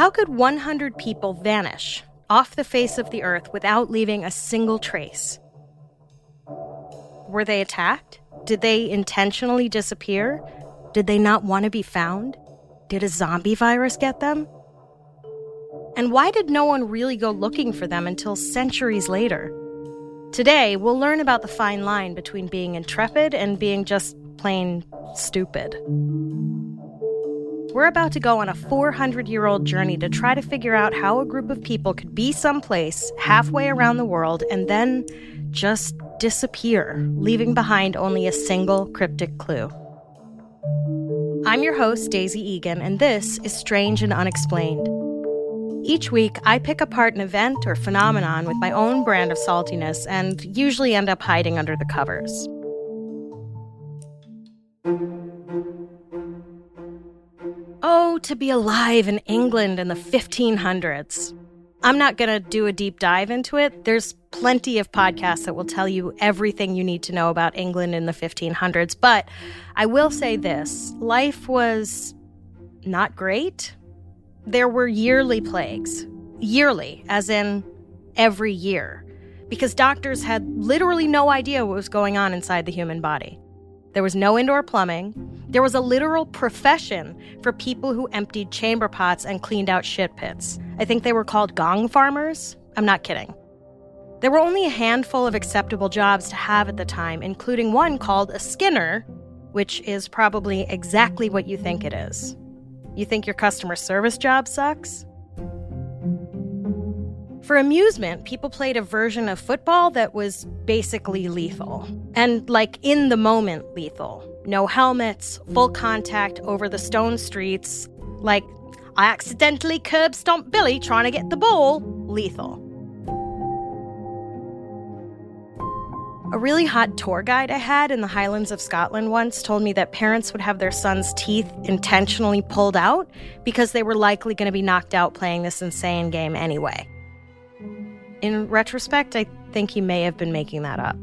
How could 100 people vanish off the face of the earth without leaving a single trace? Were they attacked? Did they intentionally disappear? Did they not want to be found? Did a zombie virus get them? And why did no one really go looking for them until centuries later? Today, we'll learn about the fine line between being intrepid and being just plain stupid. We're about to go on a 400-year-old journey to try to figure out how a group of people could be someplace halfway around the world and then just disappear, leaving behind only a single cryptic clue. I'm your host, Daisy Egan, and this is Strange and Unexplained. Each week, I pick apart an event or phenomenon with my own brand of saltiness and usually end up hiding under the covers. Oh, to be alive in England in the 1500s. I'm not going to do a deep dive into it. There's plenty of podcasts that will tell you everything you need to know about England in the 1500s. But I will say this, life was not great. There were yearly plagues. Yearly, as in every year. Because doctors had literally no idea what was going on inside the human body. There was no indoor plumbing. There was a literal profession for people who emptied chamber pots and cleaned out shit pits. I think they were called gong farmers. I'm not kidding. There were only a handful of acceptable jobs to have at the time, including one called a skinner, which is probably exactly what you think it is. You think your customer service job sucks? For amusement, people played a version of football that was basically lethal. And like in the moment lethal. No helmets, full contact over the stone streets. Like, I accidentally curb stomped Billy trying to get the ball. Lethal. A really hot tour guide I had in the Highlands of Scotland once told me that parents would have their sons' teeth intentionally pulled out because they were likely going to be knocked out playing this insane game anyway. In retrospect, I think he may have been making that up.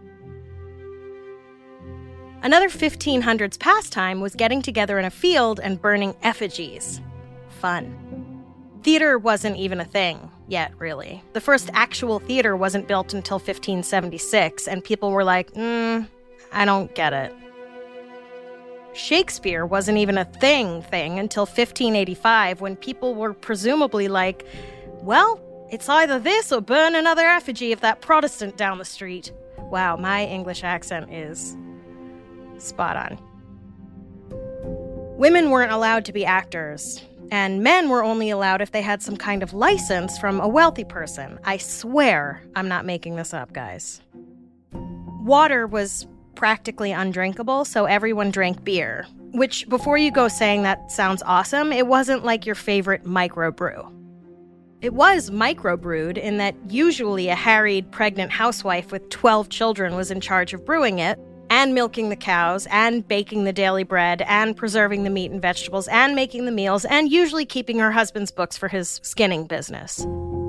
Another 1500s pastime was getting together in a field and burning effigies. Fun. Theater wasn't even a thing yet, really. The first actual theater wasn't built until 1576, and people were like, I don't get it. Shakespeare wasn't even a thing until 1585, when people were presumably like, well, it's either this or burn another effigy of that Protestant down the street. Wow, my English accent is spot on. Women weren't allowed to be actors, and men were only allowed if they had some kind of license from a wealthy person. I swear I'm not making this up, guys. Water was practically undrinkable, so everyone drank beer, which, before you go saying that sounds awesome, it wasn't like your favorite microbrew. It was microbrewed in that usually a harried, pregnant housewife with 12 children was in charge of brewing it, and milking the cows, and baking the daily bread, and preserving the meat and vegetables, and making the meals, and usually keeping her husband's books for his skinning business.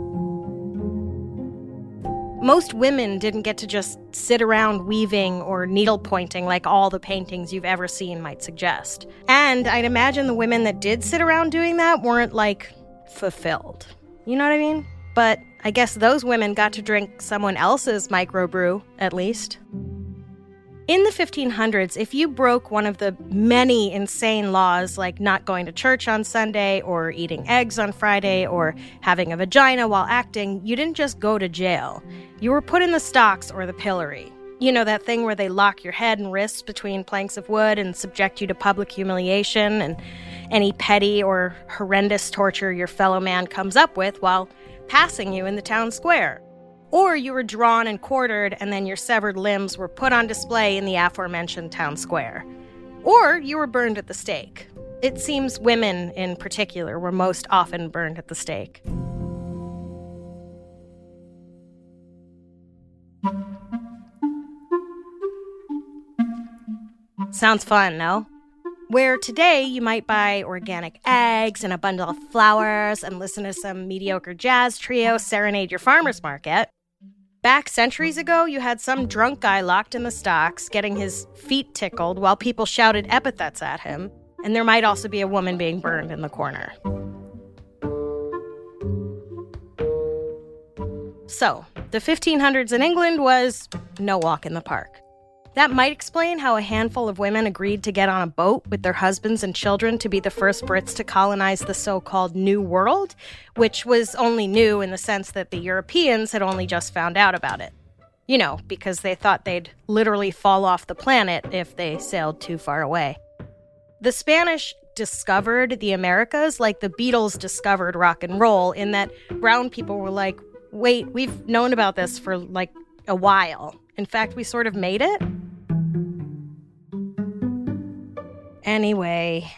Most women didn't get to just sit around weaving or needle pointing like all the paintings you've ever seen might suggest. And I'd imagine the women that did sit around doing that weren't, like, fulfilled. You know what I mean? But I guess those women got to drink someone else's microbrew, at least. In the 1500s, if you broke one of the many insane laws, like not going to church on Sunday, or eating eggs on Friday, or having a vagina while acting, you didn't just go to jail. You were put in the stocks or the pillory. You know, that thing where they lock your head and wrists between planks of wood and subject you to public humiliation and any petty or horrendous torture your fellow man comes up with while passing you in the town square. Or you were drawn and quartered, and then your severed limbs were put on display in the aforementioned town square. Or you were burned at the stake. It seems women, in particular, were most often burned at the stake. Sounds fun, no? Where today you might buy organic eggs and a bundle of flowers and listen to some mediocre jazz trio serenade your farmer's market. Back centuries ago, you had some drunk guy locked in the stocks getting his feet tickled while people shouted epithets at him, and there might also be a woman being burned in the corner. So, the 1500s in England was no walk in the park. That might explain how a handful of women agreed to get on a boat with their husbands and children to be the first Brits to colonize the so-called New World, which was only new in the sense that the Europeans had only just found out about it. You know, because they thought they'd literally fall off the planet if they sailed too far away. The Spanish discovered the Americas like the Beatles discovered rock and roll, in that brown people were like, wait, we've known about this for like a while. In fact, we sort of made it. Anyway.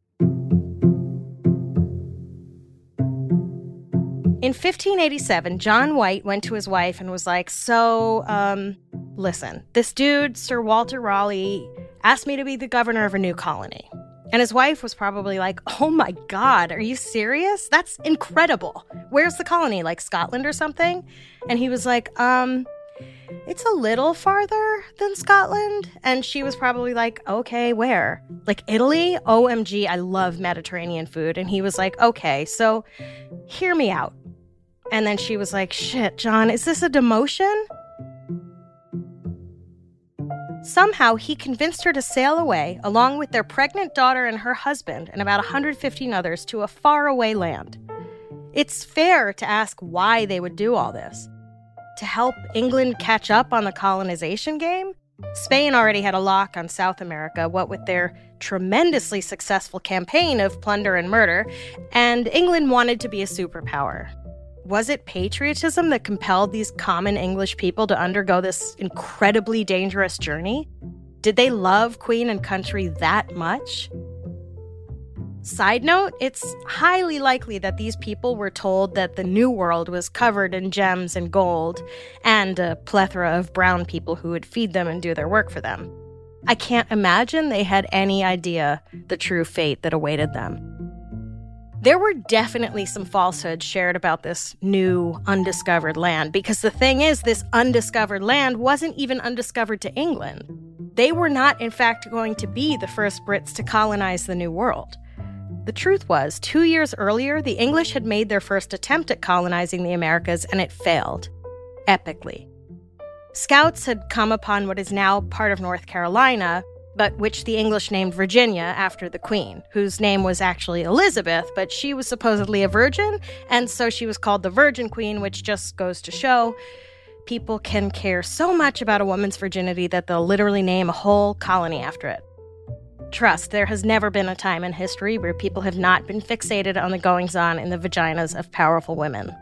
In 1587, John White went to his wife and was like, listen, this dude, Sir Walter Raleigh, asked me to be the governor of a new colony. And his wife was probably like, oh my God, are you serious? That's incredible. Where's the colony, like Scotland or something? And he was like, it's a little farther than Scotland. And she was probably like, okay, where? Like Italy? OMG, I love Mediterranean food. And he was like, okay, so hear me out. And then she was like, shit, John, is this a demotion? Somehow, he convinced her to sail away, along with their pregnant daughter and her husband, and about 115 others, to a faraway land. It's fair to ask why they would do all this. To help England catch up on the colonization game? Spain already had a lock on South America, what with their tremendously successful campaign of plunder and murder, and England wanted to be a superpower. Was it patriotism that compelled these common English people to undergo this incredibly dangerous journey? Did they love Queen and country that much? Side note, it's highly likely that these people were told that the New World was covered in gems and gold, and a plethora of brown people who would feed them and do their work for them. I can't imagine they had any idea the true fate that awaited them. There were definitely some falsehoods shared about this new undiscovered land, because the thing is, this undiscovered land wasn't even undiscovered to England. They were not, in fact, going to be the first Brits to colonize the New World. The truth was, 2 years earlier, the English had made their first attempt at colonizing the Americas, and it failed. Epically. Scouts had come upon what is now part of North Carolina, but which the English named Virginia after the Queen, whose name was actually Elizabeth, but she was supposedly a virgin, and so she was called the Virgin Queen, which just goes to show people can care so much about a woman's virginity that they'll literally name a whole colony after it. Trust, there has never been a time in history where people have not been fixated on the goings-on in the vaginas of powerful women.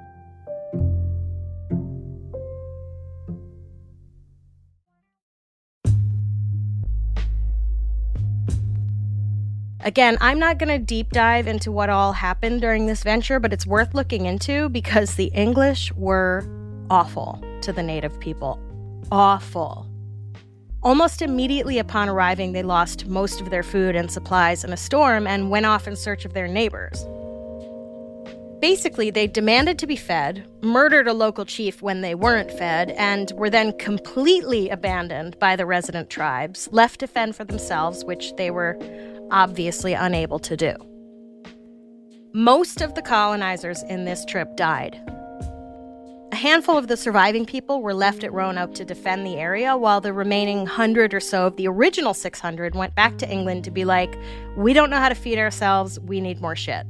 Again, I'm not going to deep dive into what all happened during this venture, but it's worth looking into because the English were awful to the native people. Awful. Almost immediately upon arriving, they lost most of their food and supplies in a storm and went off in search of their neighbors. Basically, they demanded to be fed, murdered a local chief when they weren't fed, and were then completely abandoned by the resident tribes, left to fend for themselves, which they were obviously unable to do. Most of the colonizers in this trip died. A handful of the surviving people were left at Roanoke to defend the area, while the remaining 100 or so of the original 600 went back to England to be like, we don't know how to feed ourselves, we need more shit.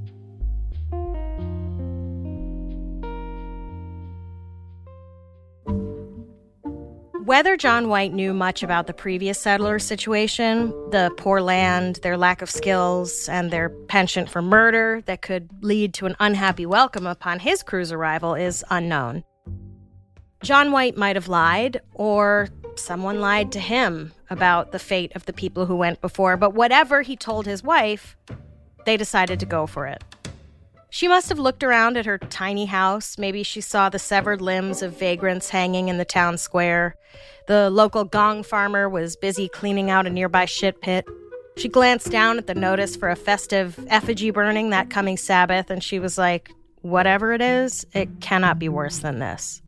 Whether John White knew much about the previous settlers' situation, the poor land, their lack of skills, and their penchant for murder that could lead to an unhappy welcome upon his crew's arrival is unknown. John White might have lied, or someone lied to him about the fate of the people who went before, but whatever he told his wife, they decided to go for it. She must have looked around at her tiny house. Maybe she saw the severed limbs of vagrants hanging in the town square. The local gong farmer was busy cleaning out a nearby shit pit. She glanced down at the notice for a festive effigy burning that coming Sabbath, and she was like, whatever it is, it cannot be worse than this.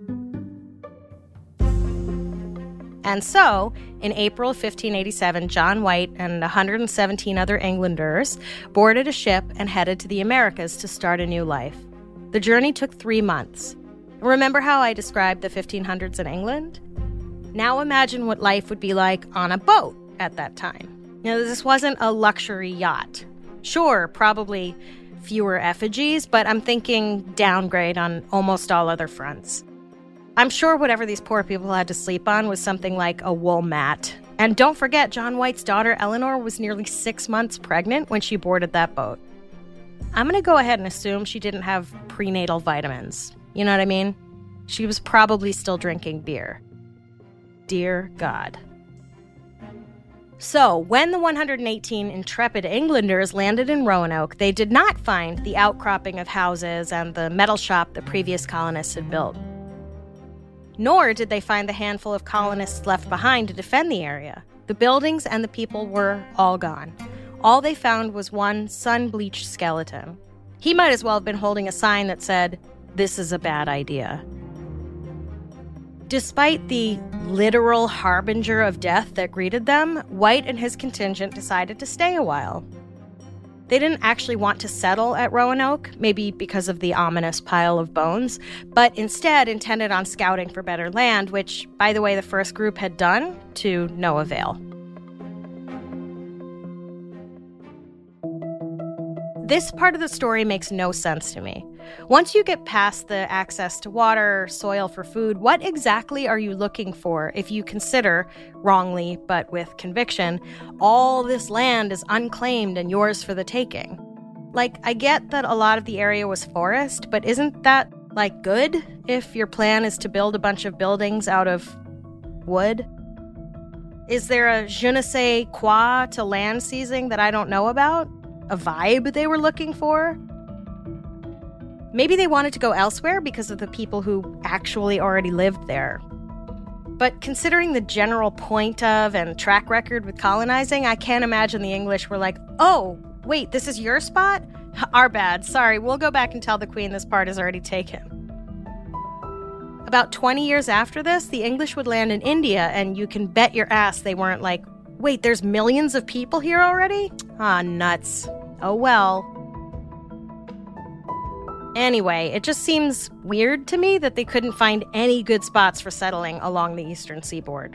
And so, in April 1587, John White and 117 other Englanders boarded a ship and headed to the Americas to start a new life. The journey took 3 months. Remember how I described the 1500s in England? Now imagine what life would be like on a boat at that time. This wasn't a luxury yacht. Sure, probably fewer effigies, but I'm thinking downgrade on almost all other fronts. I'm sure whatever these poor people had to sleep on was something like a wool mat. And don't forget, John White's daughter Eleanor was nearly 6 months pregnant when she boarded that boat. I'm going to go ahead and assume she didn't have prenatal vitamins. You know what I mean? She was probably still drinking beer. Dear God. So, when the 118 intrepid Englanders landed in Roanoke, they did not find the outcropping of houses and the metal shop the previous colonists had built. Nor did they find the handful of colonists left behind to defend the area. The buildings and the people were all gone. All they found was one sun-bleached skeleton. He might as well have been holding a sign that said, "This is a bad idea." Despite the literal harbinger of death that greeted them, White and his contingent decided to stay a while. They didn't actually want to settle at Roanoke, maybe because of the ominous pile of bones, but instead intended on scouting for better land, which, by the way, the first group had done to no avail. This part of the story makes no sense to me. Once you get past the access to water, soil for food, what exactly are you looking for if you consider, wrongly but with conviction, all this land is unclaimed and yours for the taking? Like, I get that a lot of the area was forest, but isn't that, good if your plan is to build a bunch of buildings out of wood? Is there a je ne sais quoi to land seizing that I don't know about? A vibe they were looking for? Maybe they wanted to go elsewhere because of the people who actually already lived there. But considering the general point of and track record with colonizing, I can't imagine the English were like, "Oh, wait, this is your spot? Our bad. Sorry, we'll go back and tell the Queen this part is already taken." About 20 years after this, the English would land in India, and you can bet your ass they weren't like, "Wait, there's millions of people here already? Ah, nuts. Oh well." Anyway, it just seems weird to me that they couldn't find any good spots for settling along the eastern seaboard.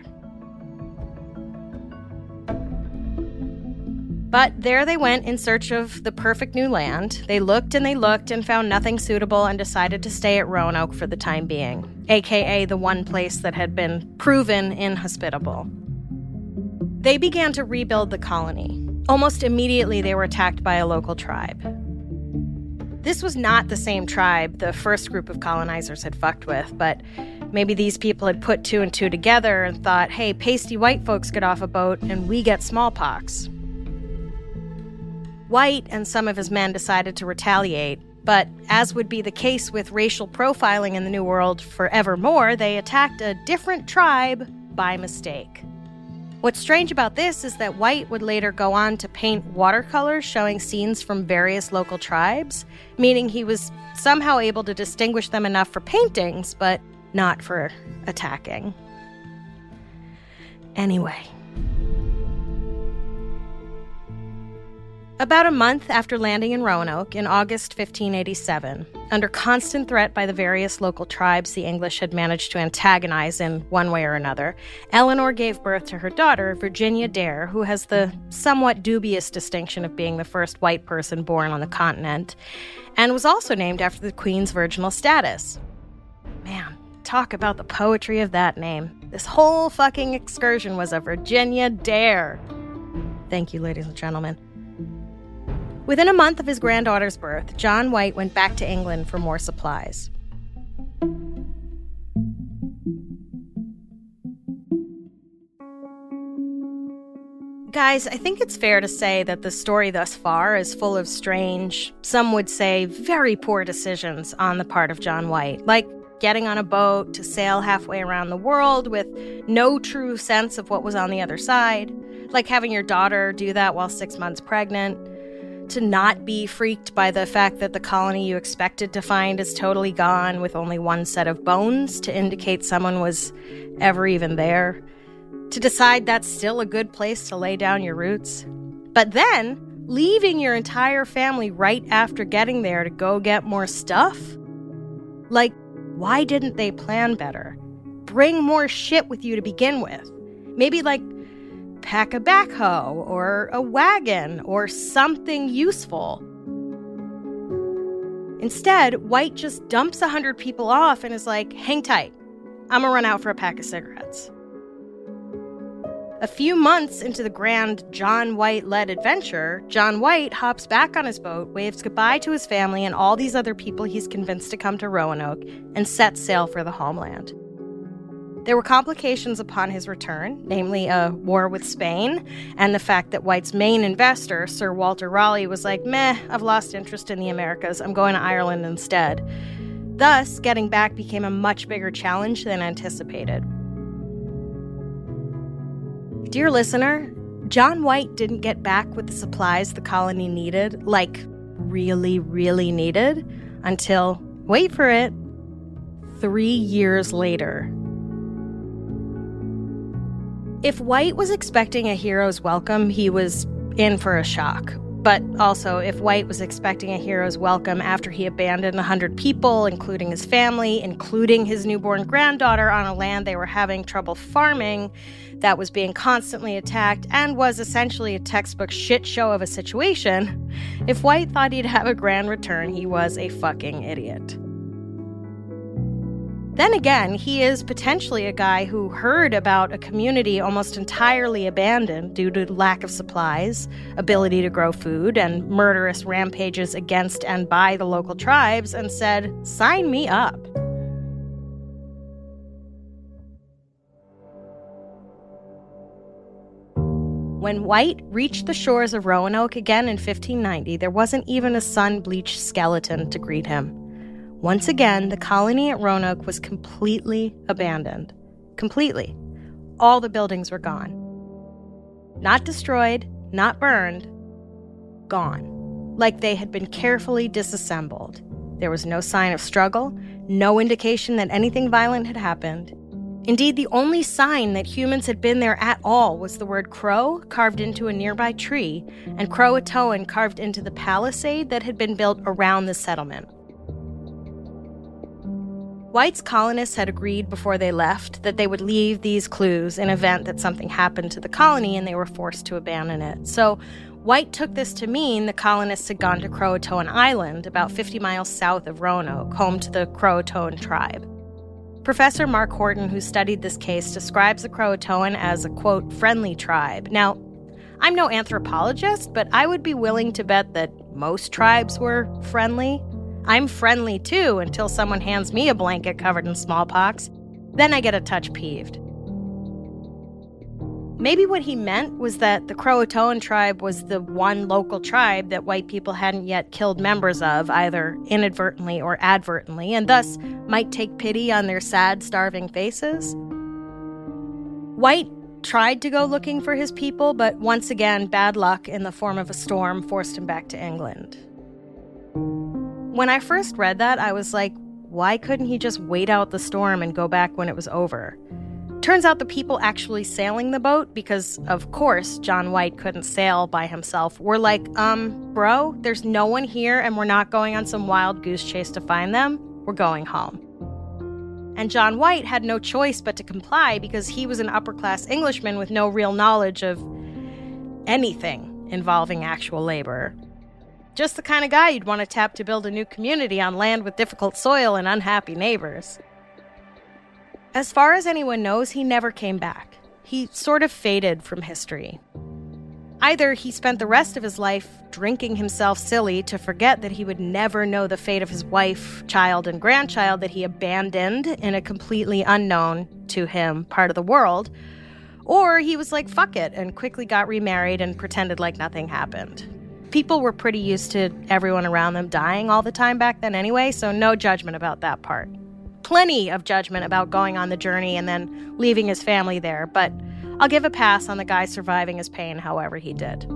But there they went in search of the perfect new land. They looked and found nothing suitable and decided to stay at Roanoke for the time being, aka the one place that had been proven inhospitable. They began to rebuild the colony. Almost immediately, they were attacked by a local tribe. This was not the same tribe the first group of colonizers had fucked with, but maybe these people had put two and two together and thought, hey, pasty white folks get off a boat and we get smallpox. White and some of his men decided to retaliate, but as would be the case with racial profiling in the New World forevermore, they attacked a different tribe by mistake. What's strange about this is that White would later go on to paint watercolors showing scenes from various local tribes, meaning he was somehow able to distinguish them enough for paintings, but not for attacking. Anyway. About a month after landing in Roanoke, in August 1587, under constant threat by the various local tribes the English had managed to antagonize in one way or another, Eleanor gave birth to her daughter, Virginia Dare, who has the somewhat dubious distinction of being the first white person born on the continent, and was also named after the Queen's virginal status. Man, talk about the poetry of that name. This whole fucking excursion was a Virginia Dare. Thank you, ladies and gentlemen. Within a month of his granddaughter's birth, John White went back to England for more supplies. Guys, I think it's fair to say that the story thus far is full of strange, some would say very poor decisions on the part of John White, like getting on a boat to sail halfway around the world with no true sense of what was on the other side, like having your daughter do that while 6 months pregnant, to not be freaked by the fact that the colony you expected to find is totally gone with only one set of bones to indicate someone was ever even there, to decide that's still a good place to lay down your roots, but then leaving your entire family right after getting there to go get more stuff? Like, Why didn't they plan better? Bring more shit with you to begin with. Maybe like pack a backhoe or a wagon or something useful. Instead, White just dumps 100 people off and is like, hang tight. I'm gonna run out for a pack of cigarettes. A few months into the grand John White-led adventure, John White hops back on his boat, waves goodbye to his family and all these other people he's convinced to come to Roanoke, and sets sail for the homeland. There were complications upon his return, namely a war with Spain, and the fact that White's main investor, Sir Walter Raleigh, was like, meh, I've lost interest in the Americas, I'm going to Ireland instead. Thus, getting back became a much bigger challenge than anticipated. Dear listener, John White didn't get back with the supplies the colony needed, like really, really needed, until, wait for it, 3 years later. If White was expecting a hero's welcome, he was in for a shock. But also, if White was expecting a hero's welcome after he abandoned 100 people, including his family, including his newborn granddaughter, on a land they were having trouble farming, that was being constantly attacked, and was essentially a textbook shit show of a situation, if White thought he'd have a grand return, he was a fucking idiot. Then again, he is potentially a guy who heard about a community almost entirely abandoned due to lack of supplies, ability to grow food, and murderous rampages against and by the local tribes, and said, sign me up. When White reached the shores of Roanoke again in 1590, there wasn't even a sun-bleached skeleton to greet him. Once again, the colony at Roanoke was completely abandoned. Completely. All the buildings were gone. Not destroyed, not burned, gone. Like they had been carefully disassembled. There was no sign of struggle, no indication that anything violent had happened. Indeed, the only sign that humans had been there at all was the word Crow carved into a nearby tree, and Croatoan carved into the palisade that had been built around the settlement. White's colonists had agreed before they left that they would leave these clues in event that something happened to the colony and they were forced to abandon it. So White took this to mean the colonists had gone to Croatoan Island, about 50 miles south of Roanoke, home to the Croatoan tribe. Professor Mark Horton, who studied this case, describes the Croatoan as a, quote, friendly tribe. Now, I'm no anthropologist, but I would be willing to bet that most tribes were friendly. I'm friendly too until someone hands me a blanket covered in smallpox. Then I get a touch peeved. Maybe what he meant was that the Croatoan tribe was the one local tribe that white people hadn't yet killed members of, either inadvertently or advertently, and thus might take pity on their sad, starving faces. White tried to go looking for his people, but once again, bad luck in the form of a storm forced him back to England. When I first read that, I was like, why couldn't he just wait out the storm and go back when it was over? Turns out the people actually sailing the boat, because of course John White couldn't sail by himself, were like, bro, there's no one here and we're not going on some wild goose chase to find them. We're going home. And John White had no choice but to comply because he was an upper-class Englishman with no real knowledge of anything involving actual labor. Just the kind of guy you'd want to tap to build a new community on land with difficult soil and unhappy neighbors. As far as anyone knows, he never came back. He sort of faded from history. Either he spent the rest of his life drinking himself silly to forget that he would never know the fate of his wife, child, and grandchild that he abandoned in a completely unknown to him part of the world, or he was like, fuck it, and quickly got remarried and pretended like nothing happened. People were pretty used to everyone around them dying all the time back then anyway, so no judgment about that part. Plenty of judgment about going on the journey and then leaving his family there, but I'll give a pass on the guy surviving his pain however he did.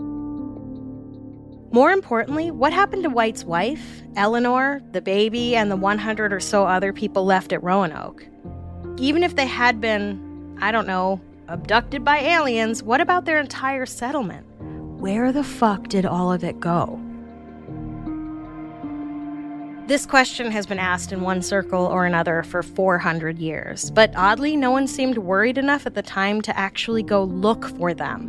More importantly, what happened to White's wife, Eleanor, the baby, and the 100 or so other people left at Roanoke? Even if they had been, I don't know, abducted by aliens, what about their entire settlement? Where the fuck did all of it go? This question has been asked in one circle or another for 400 years, but oddly, no one seemed worried enough at the time to actually go look for them.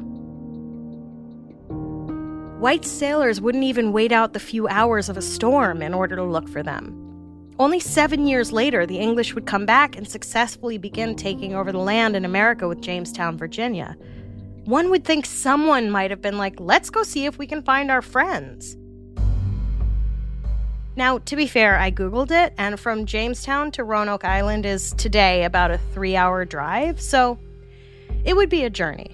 White sailors wouldn't even wait out the few hours of a storm in order to look for them. Only 7 years later, the English would come back and successfully begin taking over the land in America with Jamestown, Virginia. One would think someone might have been like, let's go see if we can find our friends. Now, to be fair, I Googled it, and from Jamestown to Roanoke Island is today about a 3-hour drive, so it would be a journey.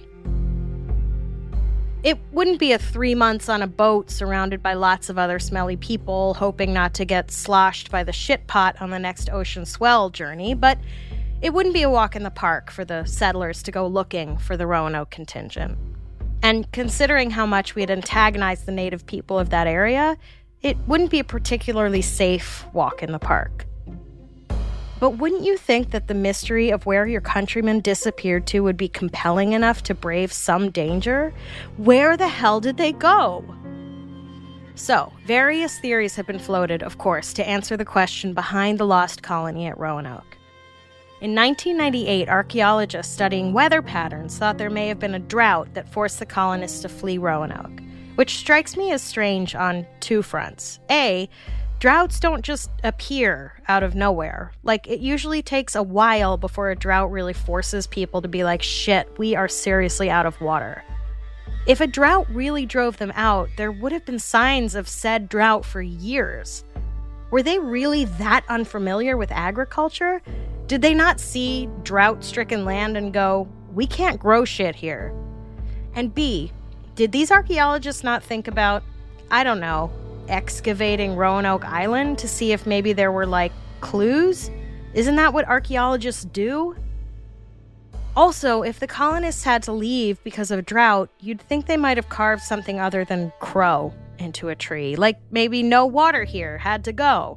It wouldn't be a 3 months on a boat surrounded by lots of other smelly people hoping not to get sloshed by the shit pot on the next ocean swell journey, but it wouldn't be a walk in the park for the settlers to go looking for the Roanoke contingent. And considering how much we had antagonized the native people of that area, it wouldn't be a particularly safe walk in the park. But wouldn't you think that the mystery of where your countrymen disappeared to would be compelling enough to brave some danger? Where the hell did they go? So, various theories have been floated, of course, to answer the question behind the lost colony at Roanoke. In 1998, archaeologists studying weather patterns thought there may have been a drought that forced the colonists to flee Roanoke, which strikes me as strange on two fronts. A, droughts don't just appear out of nowhere. Like, it usually takes a while before a drought really forces people to be like, shit, we are seriously out of water. If a drought really drove them out, there would have been signs of said drought for years. Were they really that unfamiliar with agriculture? Did they not see drought-stricken land and go, we can't grow shit here? And B, did these archaeologists not think about, I don't know, excavating Roanoke Island to see if maybe there were, like, clues? Isn't that what archaeologists do? Also, if the colonists had to leave because of drought, you'd think they might have carved something other than crow into a tree. Like, maybe no water here, had to go.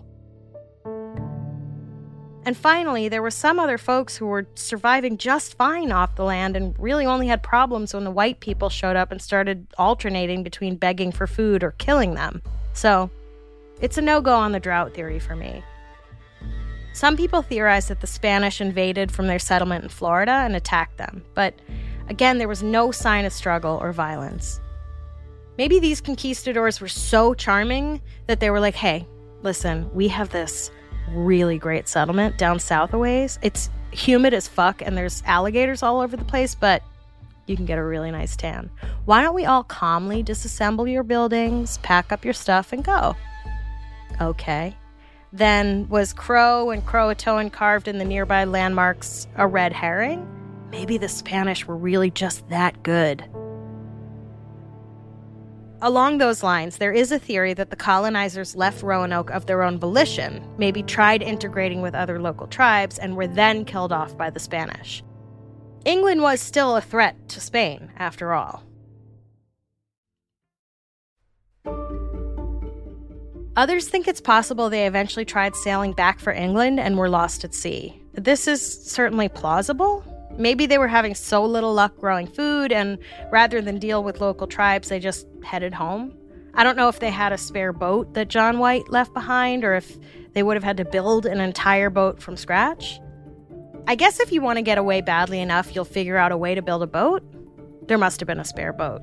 And finally, there were some other folks who were surviving just fine off the land and really only had problems when the white people showed up and started alternating between begging for food or killing them. So, it's a no-go on the drought theory for me. Some people theorize that the Spanish invaded from their settlement in Florida and attacked them, but again, there was no sign of struggle or violence. Maybe these conquistadors were so charming that they were like, hey, listen, we have this really great settlement down south a ways. It's humid as fuck and there's alligators all over the place, but you can get a really nice tan. Why don't we all calmly disassemble your buildings, pack up your stuff, and go? Okay. Then was Crow and Croatoan carved in the nearby landmarks a red herring? Maybe the Spanish were really just that good. Along those lines, there is a theory that the colonizers left Roanoke of their own volition, maybe tried integrating with other local tribes, and were then killed off by the Spanish. England was still a threat to Spain, after all. Others think it's possible they eventually tried sailing back for England and were lost at sea. This is certainly plausible. Maybe they were having so little luck growing food, and rather than deal with local tribes, they just headed home. I don't know if they had a spare boat that John White left behind, or if they would have had to build an entire boat from scratch. I guess if you want to get away badly enough, you'll figure out a way to build a boat. There must have been a spare boat.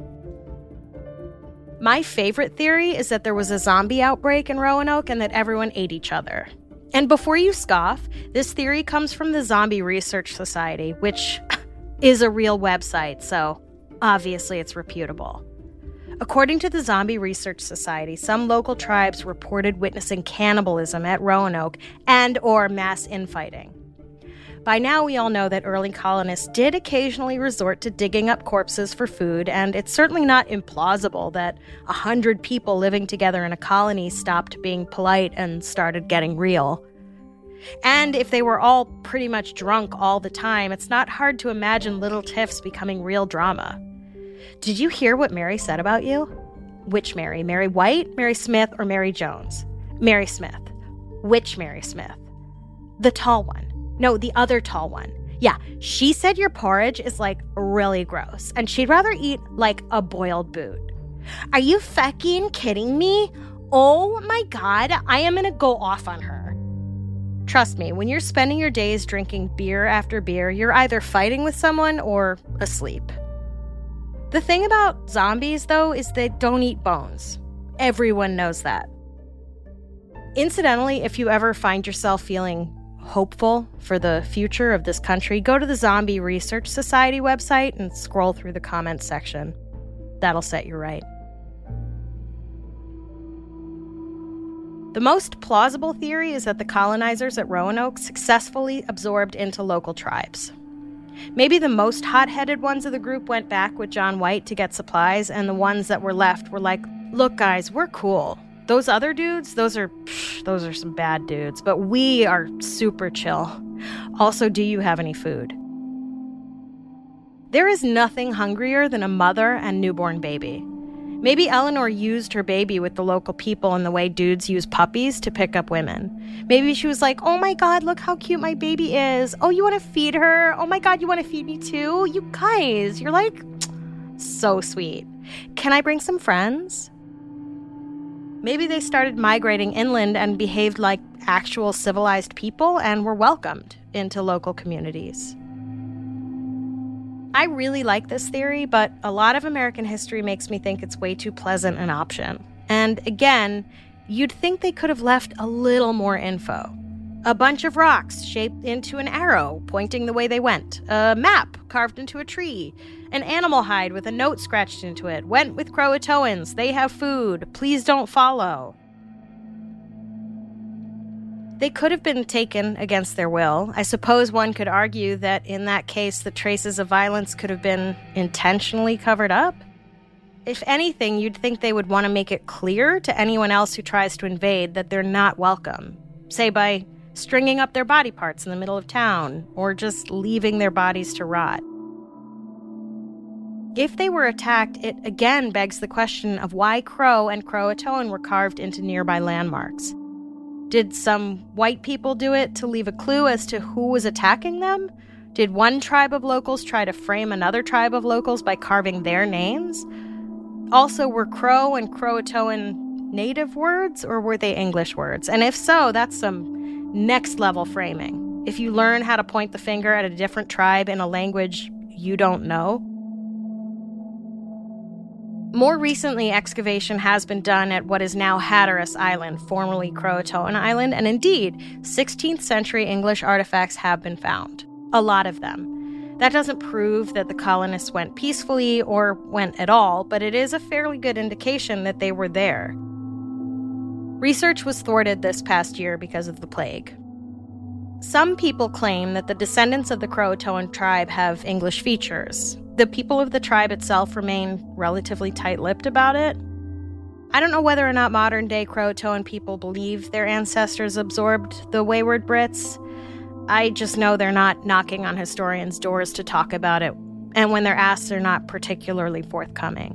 My favorite theory is that there was a zombie outbreak in Roanoke and that everyone ate each other. And before you scoff, this theory comes from the Zombie Research Society, which is a real website, so obviously it's reputable. According to the Zombie Research Society, some local tribes reported witnessing cannibalism at Roanoke and/or mass infighting. By now, we all know that early colonists did occasionally resort to digging up corpses for food, and it's certainly not implausible that 100 people living together in a colony stopped being polite and started getting real. And if they were all pretty much drunk all the time, it's not hard to imagine little tiffs becoming real drama. Did you hear what Mary said about you? Which Mary? Mary White, Mary Smith, or Mary Jones? Mary Smith. Which Mary Smith? The tall one. No, the other tall one. Yeah, she said your porridge is, like, really gross, and she'd rather eat, like, a boiled boot. Are you fucking kidding me? Oh my God, I am gonna go off on her. Trust me, when you're spending your days drinking beer after beer, you're either fighting with someone or asleep. The thing about zombies, though, is they don't eat bones. Everyone knows that. Incidentally, if you ever find yourself feeling hopeful for the future of this country, go to the Zombie Research Society website and scroll through the comments section. That'll set you right. The most plausible theory is that the colonizers at Roanoke successfully absorbed into local tribes. Maybe the most hot-headed ones of the group went back with John White to get supplies, and the ones that were left were like, look guys, we're cool. Those other dudes, those are some bad dudes, but we are super chill. Also, do you have any food? There is nothing hungrier than a mother and newborn baby. Maybe Eleanor used her baby with the local people in the way dudes use puppies to pick up women. Maybe she was like, oh my God, look how cute my baby is. Oh, you want to feed her? Oh my God, you want to feed me too? You guys, you're like, so sweet. Can I bring some friends? Maybe they started migrating inland and behaved like actual civilized people and were welcomed into local communities. I really like this theory, but a lot of American history makes me think it's way too pleasant an option. And again, you'd think they could have left a little more info. A bunch of rocks shaped into an arrow pointing the way they went. A map carved into a tree. An animal hide with a note scratched into it. Went with Croatoans. They have food. Please don't follow. They could have been taken against their will. I suppose one could argue that in that case, the traces of violence could have been intentionally covered up. If anything, you'd think they would want to make it clear to anyone else who tries to invade that they're not welcome. Say by stringing up their body parts in the middle of town, or just leaving their bodies to rot. If they were attacked, it again begs the question of why Crow and Croatoan were carved into nearby landmarks. Did some white people do it to leave a clue as to who was attacking them? Did one tribe of locals try to frame another tribe of locals by carving their names? Also, were Crow and Croatoan native words, or were they English words? And if so, that's some next-level framing. If you learn how to point the finger at a different tribe in a language you don't know. More recently, excavation has been done at what is now Hatteras Island, formerly Croatoan Island, and indeed, 16th century English artifacts have been found. A lot of them. That doesn't prove that the colonists went peacefully or went at all, but it is a fairly good indication that they were there. Research was thwarted this past year because of the plague. Some people claim that the descendants of the Croatoan tribe have English features. The people of the tribe itself remain relatively tight-lipped about it. I don't know whether or not modern-day Croatoan people believe their ancestors absorbed the wayward Brits. I just know they're not knocking on historians' doors to talk about it, and when they're asked, they're not particularly forthcoming.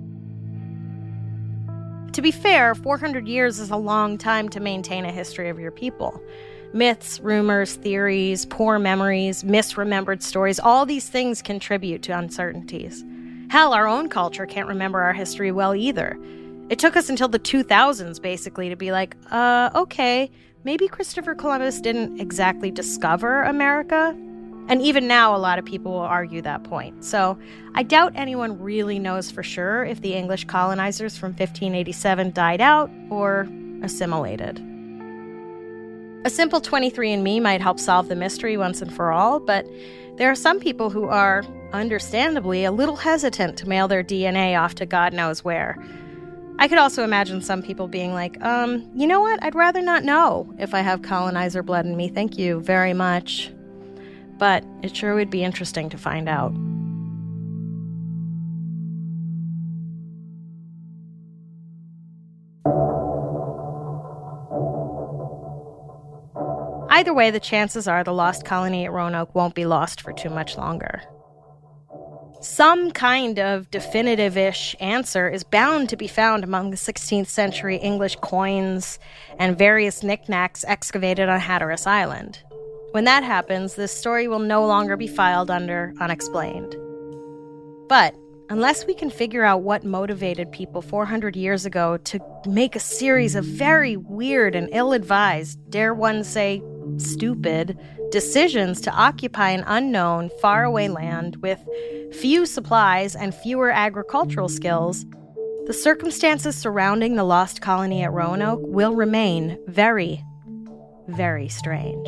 To be fair, 400 years is a long time to maintain a history of your people. Myths, rumors, theories, poor memories, misremembered stories, all these things contribute to uncertainties. Hell, our own culture can't remember our history well either. It took us until the 2000s, basically, to be like, okay, maybe Christopher Columbus didn't exactly discover America. And even now, a lot of people will argue that point. So I doubt anyone really knows for sure if the English colonizers from 1587 died out or assimilated. A simple 23andMe might help solve the mystery once and for all, but there are some people who are, understandably, a little hesitant to mail their DNA off to God knows where. I could also imagine some people being like, you know what? I'd rather not know if I have colonizer blood in me. Thank you very much. But it sure would be interesting to find out. Either way, the chances are the lost colony at Roanoke won't be lost for too much longer. Some kind of definitive-ish answer is bound to be found among the 16th century English coins and various knickknacks excavated on Hatteras Island. When that happens, this story will no longer be filed under unexplained. But unless we can figure out what motivated people 400 years ago to make a series of very weird and ill-advised, dare one say stupid, decisions to occupy an unknown, faraway land with few supplies and fewer agricultural skills, the circumstances surrounding the lost colony at Roanoke will remain very, very strange.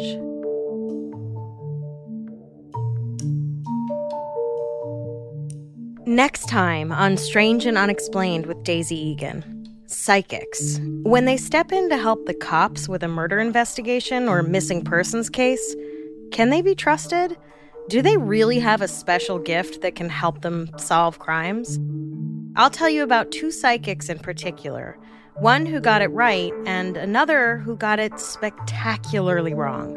Next time on Strange and Unexplained with Daisy Egan. Psychics. When they step in to help the cops with a murder investigation or missing persons case, can they be trusted? Do they really have a special gift that can help them solve crimes? I'll tell you about two psychics in particular. One who got it right and another who got it spectacularly wrong.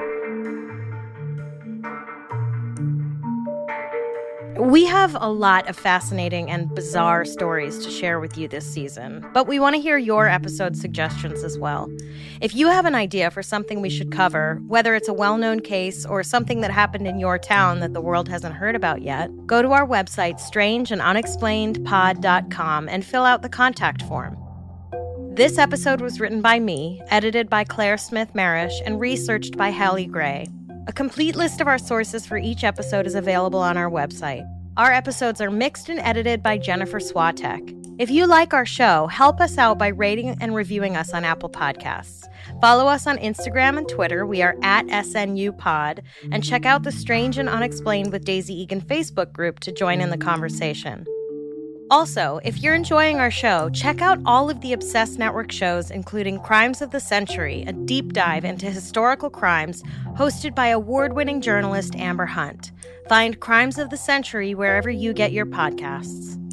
We have a lot of fascinating and bizarre stories to share with you this season, but we want to hear your episode suggestions as well. If you have an idea for something we should cover, whether it's a well-known case or something that happened in your town that the world hasn't heard about yet, go to our website, strangeandunexplainedpod.com, and fill out the contact form. This episode was written by me, edited by Claire Smith-Marish, and researched by Hallie Gray. A complete list of our sources for each episode is available on our website. Our episodes are mixed and edited by Jennifer Swatek. If you like our show, help us out by rating and reviewing us on Apple Podcasts. Follow us on Instagram and Twitter. We are at SNUpod. And check out the Strange and Unexplained with Daisy Egan Facebook group to join in the conversation. Also, if you're enjoying our show, check out all of the Obsessed Network shows, including Crimes of the Century, a deep dive into historical crimes, hosted by award-winning journalist Amber Hunt. Find Crimes of the Century wherever you get your podcasts.